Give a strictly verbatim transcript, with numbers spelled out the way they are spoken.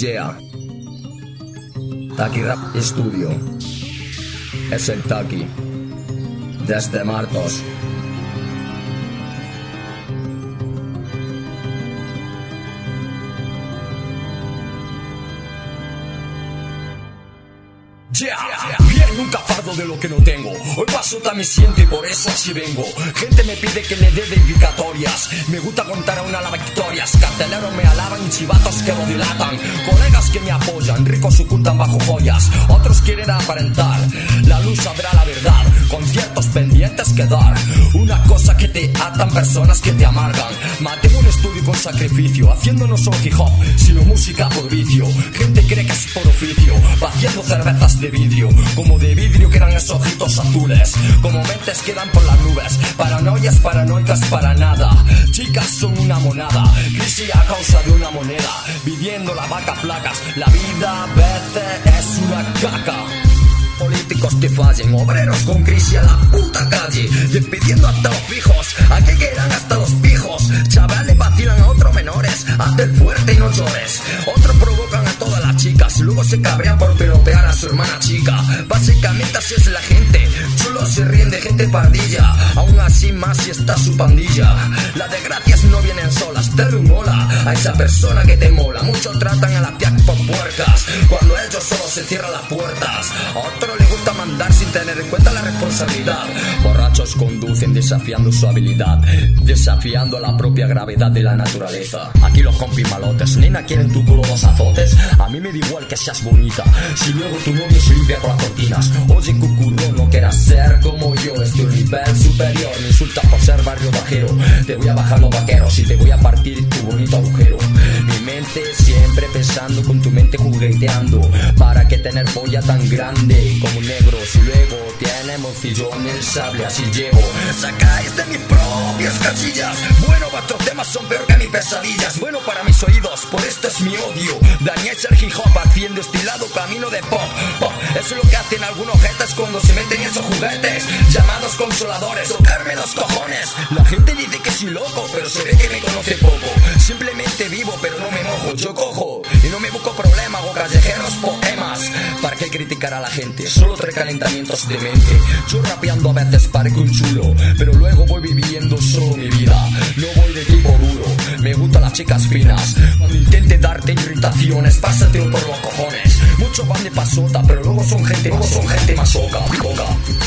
Yeah. Taki Rap Studio. Es el Taki. Desde Martos. Yeah. Bien, nunca fardo de lo que no tengo. Hoy paso también siento y por eso así vengo. Gente me pide que le dé dedicatorias. Me gusta contar a una la victorias. Carteleros me alaban y chivatos que lo dilatan. Colegas que me apoyan, ricos ocultan bajo joyas. Otros quieren aparentar. La luz sabrá la verdad. Conciertos pendientes que dar. Una cosa que te atan, personas que te amargan. Mantengo un estudio con sacrificio, haciendo no solo hip hop, sino música por vicio. Gente cree que es por oficio, vaciando cervezas de vidrio, como de vidrio quedan esos ojitos azules, como mentes quedan por las nubes, paranoias paranoicas para nada, chicas son una monada, crisis a causa de una moneda, viviendo la vaca flacas, la vida a veces es una caca. Políticos que fallen, obreros con crisis a la puta calle, despidiendo hasta los fijos, a que quedan hasta los pijos, chavales vacilan a otros menores, hazte el fuerte y no llores, otros provocan a todas las chicas, luego se cabrean por pelotear a su hermana chica, básicamente así es la gente, chulos se ríen de gente pardilla, aún así más si está su pandilla, las desgracias no vienen solas, dale un hola a esa persona que te mola, muchos tratan a las tías por puercas, cuando ellos solo se cierran las puertas, a otros les gusta mandar sin tener en cuenta la responsabilidad, borrachos conducen desafiando su habilidad, desafiando la propia gravedad de la naturaleza, aquí los compis malotes, nena quieren tu culo dos azotes, a mí me da igual que seas bonita, si luego tu novio se limpia con las cortinas, oye cucurro no quieras ser como yo, estoy un nivel superior, me insultas por ser barrio bajero, te voy a bajar los vaqueros y te voy a partir tu bonito agujero, mi mente siempre pensando con tu mente jugueteando, para que tener polla tan grande como un negro, si luego tiene morcillo en el sable, así llevo, sacáis de mis propias casillas, bueno vuestros temas son peor que mis pesadillas, bueno para mis oídos, por esto es mi odio, dañáis el hip hop haciendo estilado camino de pop, pop, eso es lo que hacen algunos jetas cuando se meten esos juguetes, llamados consoladores, tocarme los cojones, la gente dice que soy loco, pero se ve que me conoce poco, simplemente vivo pero no me mojo, yo cojo y no me busco problemas, hago callejeros poemas, ¿para qué criticar a la gente? Solo tres calentamientos de mente, yo rapeando a veces parezco un chulo, pero luego voy viviendo solo mi vida, no voy de tipo duro, me gustan las chicas finas, cuando intente darte irritaciones, pásatelo por los cojones, muchos van de pasota, pero luego son gente, luego son gente más oca, oca.